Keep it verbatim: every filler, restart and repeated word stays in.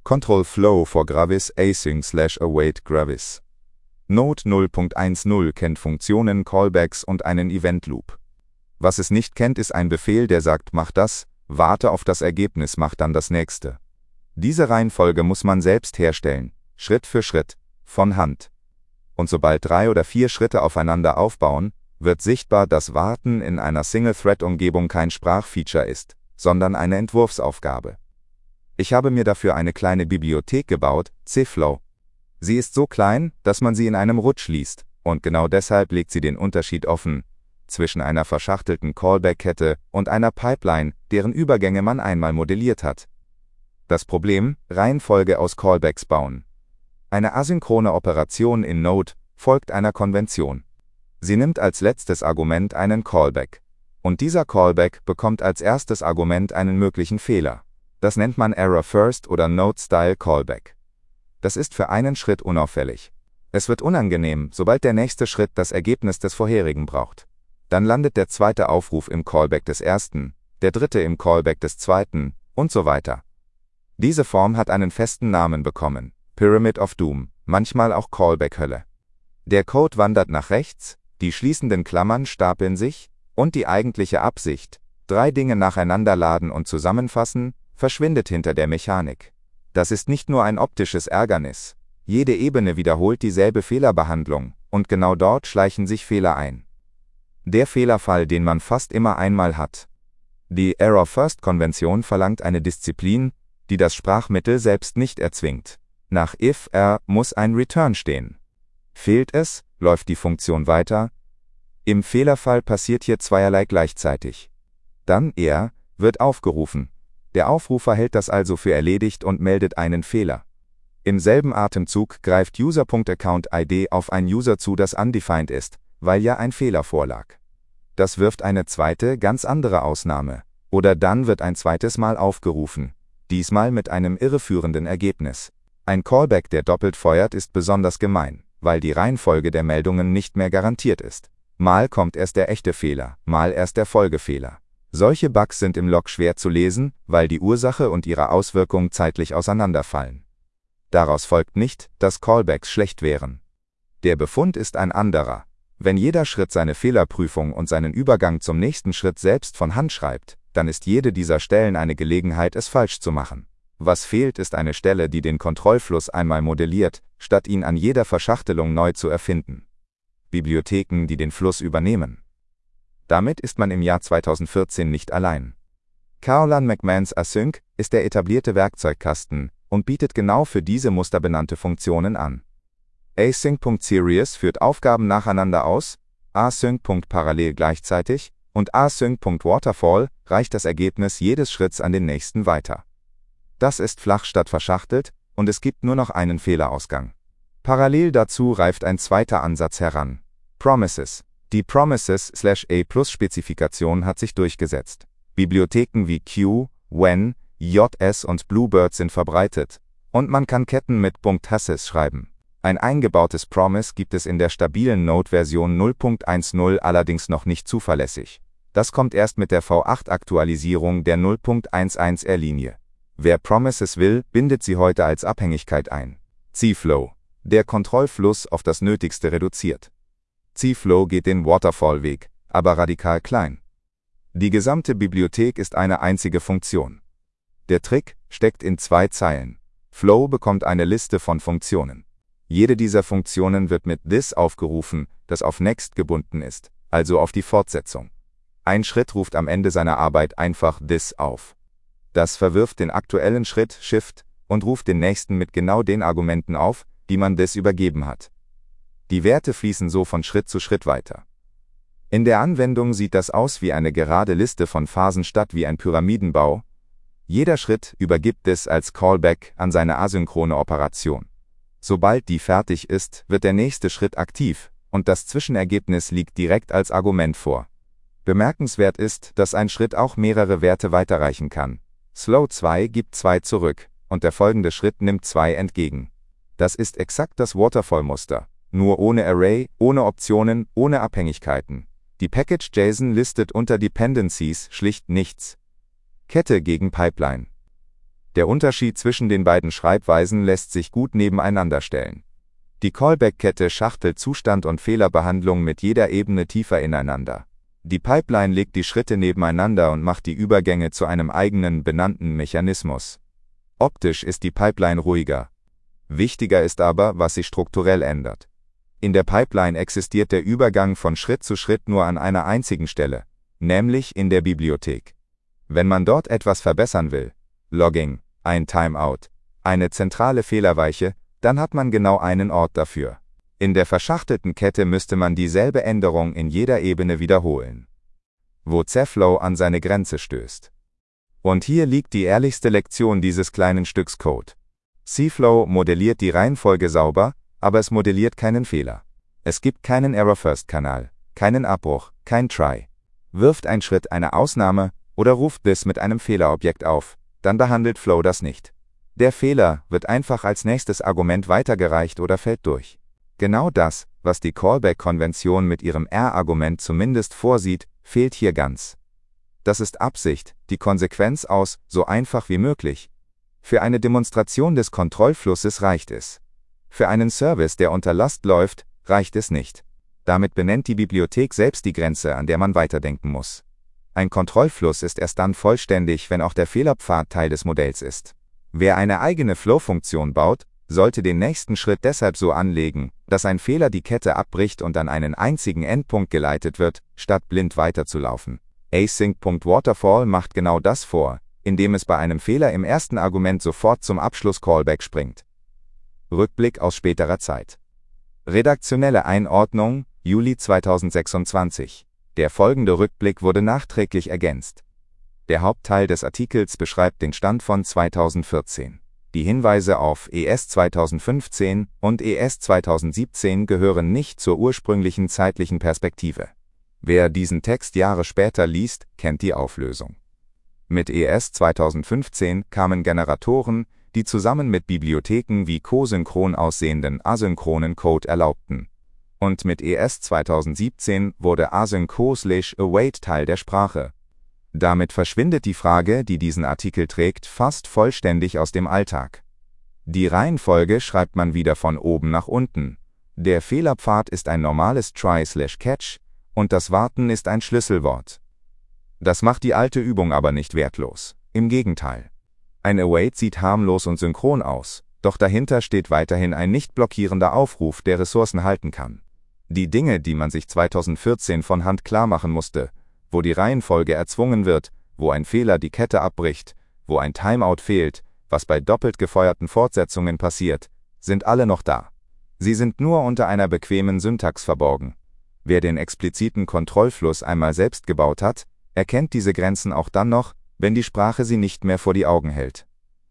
Control Flow for Gravis Async slash Await Gravis. Node null Punkt zehn kennt Funktionen, Callbacks und einen Event Loop. Was es nicht kennt, ist ein Befehl, der sagt, mach das, warte auf das Ergebnis, mach dann das nächste. Diese Reihenfolge muss man selbst herstellen, Schritt für Schritt, von Hand. Und sobald drei oder vier Schritte aufeinander aufbauen, wird sichtbar, dass Warten in einer Single-Thread-Umgebung kein Sprachfeature ist, sondern eine Entwurfsaufgabe. Ich habe mir dafür eine kleine Bibliothek gebaut, cFlow. Sie ist so klein, dass man sie in einem Rutsch liest, und genau deshalb legt sie den Unterschied offen zwischen einer verschachtelten Callback-Kette und einer Pipeline, deren Übergänge man einmal modelliert hat. Das Problem: Reihenfolge aus Callbacks bauen. Eine asynchrone Operation in Node folgt einer Konvention. Sie nimmt als letztes Argument einen Callback. Und dieser Callback bekommt als erstes Argument einen möglichen Fehler. Das nennt man Error First oder Node-Style Callback. Das ist für einen Schritt unauffällig. Es wird unangenehm, sobald der nächste Schritt das Ergebnis des vorherigen braucht. Dann landet der zweite Aufruf im Callback des ersten, der dritte im Callback des zweiten und so weiter. Diese Form hat einen festen Namen bekommen: Pyramid of Doom, manchmal auch Callback-Hölle. Der Code wandert nach rechts, die schließenden Klammern stapeln sich, und die eigentliche Absicht, drei Dinge nacheinander laden und zusammenfassen, verschwindet hinter der Mechanik. Das ist nicht nur ein optisches Ärgernis. Jede Ebene wiederholt dieselbe Fehlerbehandlung, und genau dort schleichen sich Fehler ein. Der Fehlerfall, den man fast immer einmal hat. Die Error-First-Konvention verlangt eine Disziplin, die das Sprachmittel selbst nicht erzwingt. Nach if-er muss ein Return stehen. Fehlt es, läuft die Funktion weiter. Im Fehlerfall passiert hier zweierlei gleichzeitig. Dann er wird aufgerufen. Der Aufrufer hält das also für erledigt und meldet einen Fehler. Im selben Atemzug greift User.AccountID auf ein User zu, das undefined ist, weil ja ein Fehler vorlag. Das wirft eine zweite, ganz andere Ausnahme. Oder dann wird ein zweites Mal aufgerufen. Diesmal mit einem irreführenden Ergebnis. Ein Callback, der doppelt feuert, ist besonders gemein, weil die Reihenfolge der Meldungen nicht mehr garantiert ist. Mal kommt erst der echte Fehler, mal erst der Folgefehler. Solche Bugs sind im Log schwer zu lesen, weil die Ursache und ihre Auswirkung zeitlich auseinanderfallen. Daraus folgt nicht, dass Callbacks schlecht wären. Der Befund ist ein anderer. Wenn jeder Schritt seine Fehlerprüfung und seinen Übergang zum nächsten Schritt selbst von Hand schreibt, dann ist jede dieser Stellen eine Gelegenheit, es falsch zu machen. Was fehlt, ist eine Stelle, die den Kontrollfluss einmal modelliert, statt ihn an jeder Verschachtelung neu zu erfinden. Bibliotheken, die den Fluss übernehmen. Damit ist man im Jahr zweitausendvierzehn nicht allein. Caroline McMahons Async ist der etablierte Werkzeugkasten und bietet genau für diese musterbenannte Funktionen an. Async.Series führt Aufgaben nacheinander aus, Async.Parallel gleichzeitig und Async.Waterfall reicht das Ergebnis jedes Schritts an den nächsten weiter. Das ist flach statt verschachtelt und es gibt nur noch einen Fehlerausgang. Parallel dazu reift ein zweiter Ansatz heran: Promises. Die Promises/A-Plus-Spezifikation hat sich durchgesetzt. Bibliotheken wie Q, When, J S und Bluebird sind verbreitet, und man kann Ketten mit .hashes schreiben. Ein eingebautes Promise gibt es in der stabilen Node-Version null Punkt zehn allerdings noch nicht zuverlässig. Das kommt erst mit der V acht Aktualisierung der null Punkt elf R-Linie. Wer Promises will, bindet sie heute als Abhängigkeit ein. cFlow. Der Kontrollfluss auf das Nötigste reduziert. cFlow geht den Waterfall-Weg, aber radikal klein. Die gesamte Bibliothek ist eine einzige Funktion. Der Trick steckt in zwei Zeilen. Flow bekommt eine Liste von Funktionen. Jede dieser Funktionen wird mit this aufgerufen, das auf next gebunden ist, also auf die Fortsetzung. Ein Schritt ruft am Ende seiner Arbeit einfach this auf. Das verwirft den aktuellen Schritt Shift und ruft den nächsten mit genau den Argumenten auf, die man this übergeben hat. Die Werte fließen so von Schritt zu Schritt weiter. In der Anwendung sieht das aus wie eine gerade Liste von Phasen statt wie ein Pyramidenbau. Jeder Schritt übergibt this als Callback an seine asynchrone Operation. Sobald die fertig ist, wird der nächste Schritt aktiv, und das Zwischenergebnis liegt direkt als Argument vor. Bemerkenswert ist, dass ein Schritt auch mehrere Werte weiterreichen kann. Slow zwei gibt zwei zurück, und der folgende Schritt nimmt zwei entgegen. Das ist exakt das Waterfall-Muster, nur ohne Array, ohne Optionen, ohne Abhängigkeiten. Die Package.json listet unter Dependencies schlicht nichts. Kette gegen Pipeline. Der Unterschied zwischen den beiden Schreibweisen lässt sich gut nebeneinander stellen. Die Callback-Kette schachtelt Zustand und Fehlerbehandlung mit jeder Ebene tiefer ineinander. Die Pipeline legt die Schritte nebeneinander und macht die Übergänge zu einem eigenen, benannten Mechanismus. Optisch ist die Pipeline ruhiger. Wichtiger ist aber, was sich strukturell ändert. In der Pipeline existiert der Übergang von Schritt zu Schritt nur an einer einzigen Stelle, nämlich in der Bibliothek. Wenn man dort etwas verbessern will, Logging, ein Timeout, eine zentrale Fehlerweiche, dann hat man genau einen Ort dafür. In der verschachtelten Kette müsste man dieselbe Änderung in jeder Ebene wiederholen. Wo Zeflow an seine Grenze stößt. Und hier liegt die ehrlichste Lektion dieses kleinen Stücks Code. Cflow modelliert die Reihenfolge sauber, aber es modelliert keinen Fehler. Es gibt keinen Error-First-Kanal, keinen Abbruch, kein Try. Wirft ein Schritt eine Ausnahme oder ruft this mit einem Fehlerobjekt auf, dann behandelt Flow das nicht. Der Fehler wird einfach als nächstes Argument weitergereicht oder fällt durch. Genau das, was die Callback-Konvention mit ihrem R-Argument zumindest vorsieht, fehlt hier ganz. Das ist Absicht, die Konsequenz aus, so einfach wie möglich. Für eine Demonstration des Kontrollflusses reicht es. Für einen Service, der unter Last läuft, reicht es nicht. Damit benennt die Bibliothek selbst die Grenze, an der man weiterdenken muss. Ein Kontrollfluss ist erst dann vollständig, wenn auch der Fehlerpfad Teil des Modells ist. Wer eine eigene Flow-Funktion baut, sollte den nächsten Schritt deshalb so anlegen, dass ein Fehler die Kette abbricht und an einen einzigen Endpunkt geleitet wird, statt blind weiterzulaufen. Async.Waterfall macht genau das vor, indem es bei einem Fehler im ersten Argument sofort zum Abschluss-Callback springt. Rückblick aus späterer Zeit. Redaktionelle Einordnung, Juli zweitausendsechsundzwanzig. Der folgende Rückblick wurde nachträglich ergänzt. Der Hauptteil des Artikels beschreibt den Stand von zweitausendvierzehn. Die Hinweise auf E S zweitausendfünfzehn und E S zweitausendsiebzehn gehören nicht zur ursprünglichen zeitlichen Perspektive. Wer diesen Text Jahre später liest, kennt die Auflösung. Mit E S zweitausendfünfzehn kamen Generatoren, die zusammen mit Bibliotheken wie kosynchron aussehenden asynchronen Code erlaubten. Und mit E S zweitausendsiebzehn wurde Async-Await Teil der Sprache. Damit verschwindet die Frage, die diesen Artikel trägt, fast vollständig aus dem Alltag. Die Reihenfolge schreibt man wieder von oben nach unten. Der Fehlerpfad ist ein normales Try/Catch und das Warten ist ein Schlüsselwort. Das macht die alte Übung aber nicht wertlos. Im Gegenteil. Ein Await sieht harmlos und synchron aus, doch dahinter steht weiterhin ein nicht blockierender Aufruf, der Ressourcen halten kann. Die Dinge, die man sich zweitausendvierzehn von Hand klarmachen musste, wo die Reihenfolge erzwungen wird, wo ein Fehler die Kette abbricht, wo ein Timeout fehlt, was bei doppelt gefeuerten Fortsetzungen passiert, sind alle noch da. Sie sind nur unter einer bequemen Syntax verborgen. Wer den expliziten Kontrollfluss einmal selbst gebaut hat, erkennt diese Grenzen auch dann noch, wenn die Sprache sie nicht mehr vor die Augen hält.